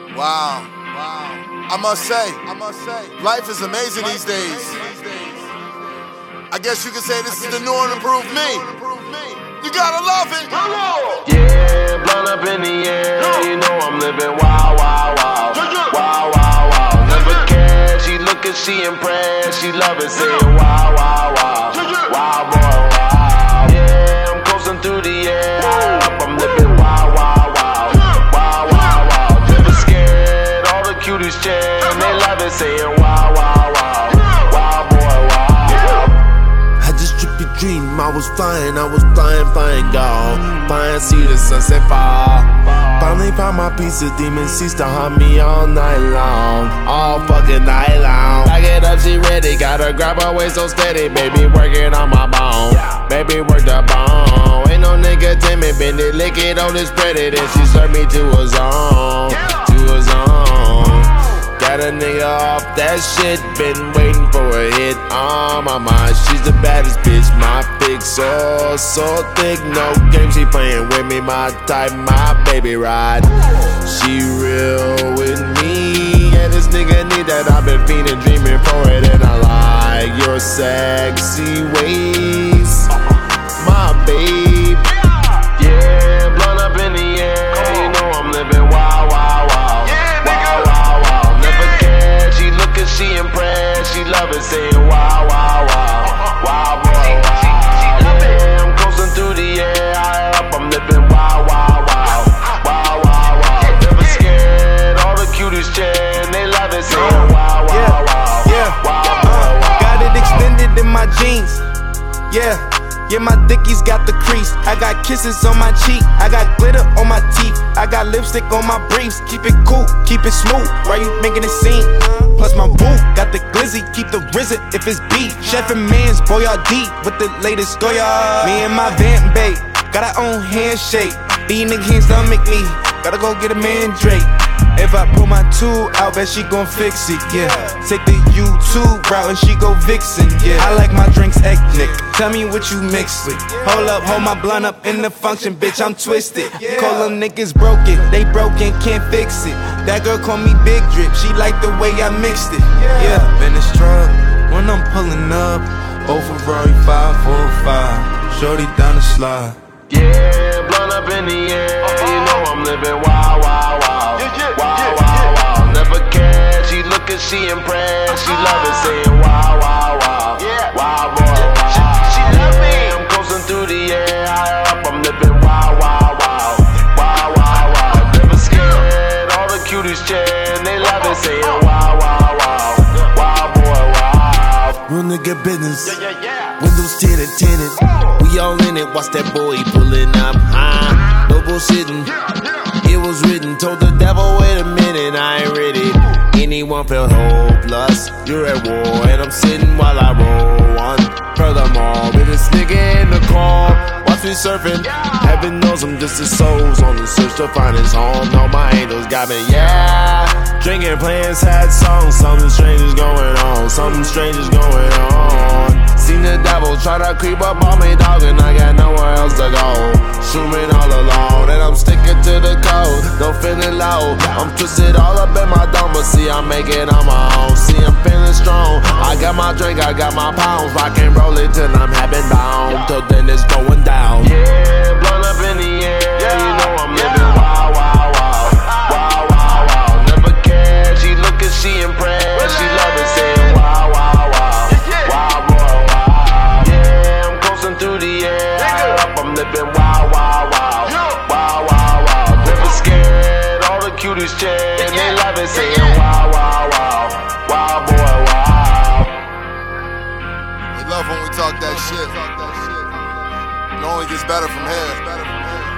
Wow. I must say, life is amazing these days. I guess you could say this is the new and improved me. You gotta love it. Yeah, blown up in the air. You know I'm living wild, wild, wild. Wild, wild, wild. Never cared. She lookin', she impressed. She love it, saying wild, wild, wild. Wild boy, wild. Yeah, I'm coasting through the air. I'm living wild, wild, wild. Wild, wild, wild. Never scared. All the cuties chat. They love it, saying wild, wild, wild. Wild boy, wild. Had this trippy dream, I was flying, gone. Flying, see the sunset fall. Finally found my piece of demon seats to haunt me all night long. All fucking night long. I get up, she ready, gotta grab her waist so steady. Baby working on my bone, baby work the bone. Ain't no nigga timid, bend it, lick it on this pretty. Then she served me to a zone, to a zone. Got a nigga off that shit, been waiting for a hit on my mind. She's the baddest bitch, my fix so thick. No games, she playing with me, my type, my baby ride. She real with me, yeah, this nigga need that. I've been fiending, dreaming for it, and I like your sexy ways, my babe. Yeah, blown up in the air, you know I'm living wild, wild, wild. Wild, wild, wild. Never cared, she lookin', she impressed. She love it, saying wild, wild, wild. Wild boy, wild. Yeah, I'm coasting through the air, I'm living wild, wild, wild. Wild, wild, wild. Never scared, all the cuties chat. They love it, saying wild, wild, wild. Wild boy, wild. Got it extended in my jeans. Yeah, my dickies got the crease. I got kisses on my cheek. I got glitter on my teeth. I got lipstick on my briefs. Keep it cool, keep it smooth. Why you making it scene? Plus my boo got the glizzy. Keep the rizzy if it's beef. Chef and Mans, Boyardee with the latest Goya. Me and my vamp babe got our own handshake. These niggas can't stomach me. Gotta go get a mandrake. If I pull my tool out, bet she gon' fix it, yeah. Take the YouTube route and she go vixen, yeah. I like my drinks ethnic, tell me what you mix with. Hold up, hold my blunt up in the function, bitch, I'm twisted. Call them niggas broken, they broken, can't fix it. That girl call me Big Drip, she like the way I mixed it. Yeah, been a truck, when I'm pulling up, old Ferrari 545, shorty down the slide. Yeah, blown up in the air, you know I'm living wild, wild, wild. Wild, wild, wild. Never cared, she lookin', she impressed. She love it, saying wild, wild, wild. Wild boy, wild. She love me. I'm coasting through the air, I'm living wild, wild, wild. Wild, wild, wild. Never scared, all the cuties chat. They love it, saying wild, wild, wild. Wild boy, wild. Real nigga business, windows tinted. We all in it, watch that boy pulling up high. No bullshitting, it was written. Told the devil, wait a minute, I ain't ready. Anyone feel hopeless, you're at war. And I'm sitting while I roll one. Furthermore, with this nigga in the car, watch me surfing. Heaven knows I'm just his souls on the search to find his home. No, my angels got me, yeah. Drinking, playing sad songs. Something strange is going on. Something strange is going on. Seen the devil try to creep up on me, dog, and I got nowhere else to go. Zooming all alone, and I'm sticking to the code. Don't feeling low, I'm twisted all up in my dome, but see I make it on my own. See I'm feeling strong. I got my drink, I got my pounds. Rock and roll it till I'm having bound. Till then it's going down. Yeah, blown up in the air, you know I'm living wild, wild, wild. Wild, wild, wild. Never cared, she lookin', she impressed. She love it, saying wild, wild, wild. Wild boy, wild. Yeah, I'm coasting through the air, I'm living wild, wild, wild. Wild, wild, wild. Never scared, all the cuties chat. They love it, saying wild, wild, wild. Wild boy, wild. They love when we talk that shit. It only gets better from here.